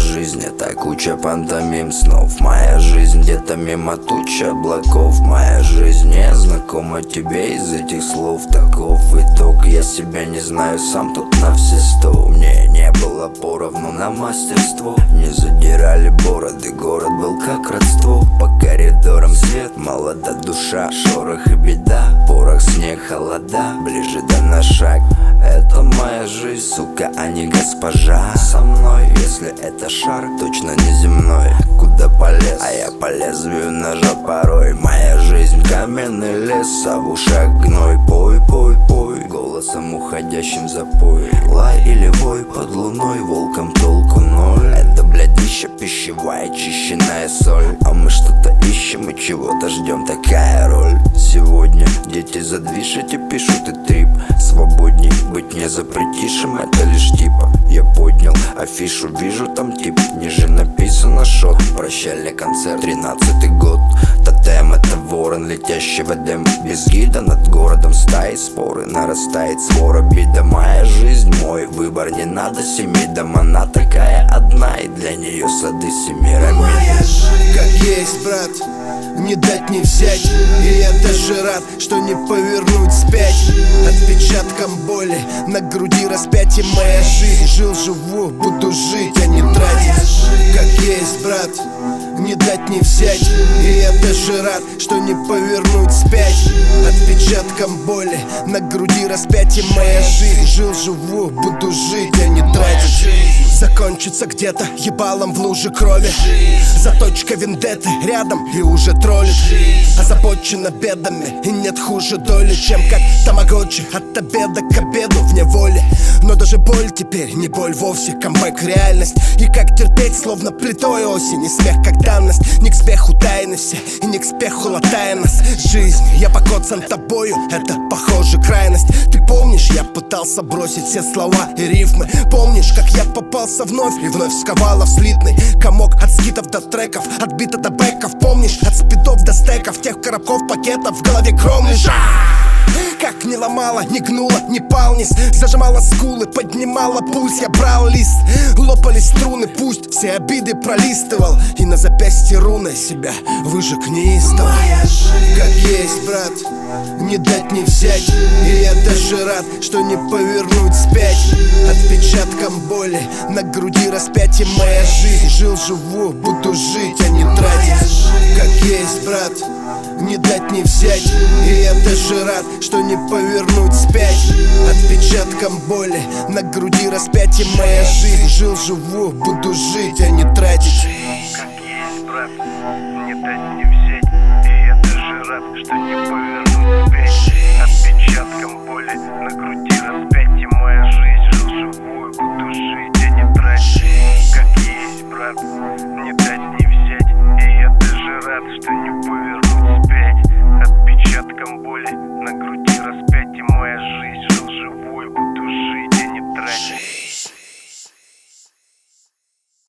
жизнь — это куча пантомим снов. Моя жизнь где-то мимо тучи облаков. Моя жизнь не знакома тебе из этих слов. Таков итог, я себя не знаю сам тут на все 100. Мне не было поровну на мастерство. Не задирали бороды, город был как родство. По коридорам свет, молода душа, шорох и беда, порох, снег, холода, ближе да на шаг. Это моя жизнь, сука, а не госпожа. Со мной, если это шар, точно не земной. Куда полез, а я по лезвию ножа порой. Моя жизнь каменный лес, а в ушах гной. Пой, пой, пой, голосом уходящим за пой. Лай или вой под луной, волком толку ноль. Это, блядь, дища пищевая, чищенная соль. А мы что-то ищем и чего-то ждем, такая роль. Сегодня дети задвижите, пишут и трип. Свободней быть не запретишим, это лишь типа. Я поднял афишу, вижу там тип. Ниже написано шот, прощальный концерт, 13-й год. Тотем — это ворон, летящий в Эдем. Без гида над городом стаи споры, нарастает свора бида. Моя жизнь, мой выбор, не надо семидом. Она такая одна, и для нее сады Семирамид. Как есть, брат, не дать не взять. И я даже рад, что не повернуть вспять. Отпечатком боли на груди распятие. Моя жизнь, жил, живу, буду жить, а не тратить. Как есть, брат, не дать не взять. И я даже рад, что не повернуть вспять. Отпечатком боли на груди распятие. Моя жизнь, жил, живу, буду жить, а не тратить. Закончится где-то ебалом в луже крови. Заточка вендетты рядом и уже троллит. Озабочена бедами и нет хуже доли, чем как тамагочи от обеда к обеду в неволе. Но даже боль теперь не боль вовсе, камбэк реальность. И как терпеть, словно плитой осень. И смех как данность, не к спеху тайны все, и не к спеху латая нас жизнь. Я покоцан тобою, это похоже крайность. Ты помнишь, я пытался бросить все слова и рифмы. Помнишь, как я попался вновь и вновь сковала в слитный комок. От скитов до треков, от бита до бэков. Помнишь, от спидов до стеков, тех коробков, пакетов, в голове гром лежал. Как не ломала, не гнула, не пал низ. Зажимала скулы, поднимала пульс. Я брал лист, лопались струны. Пусть все обиды пролистывал, и на запястье руной себя выжег неистово. Как есть, брат, не дать не взять. И я даже рад, что не повернуть вспять. Отпечатком боли на груди распятие. Моя жизнь, жил, живу, буду жить, а не тратить. Как есть, брат, не дать не взять. И я даже рад, что не повернуть вспять. Отпечатком боли на груди распятие. Моя жизнь, жил, живу, буду жить, а не тратить. Как есть, брат, не дать не взять. И я даже рад, что не повернуть вспять. Отпечатком боли на груди распятие. Моя жизнь, жил, живую, буду жить, а не тратить. Как есть, брат, не дать не взять. И я даже рад, что не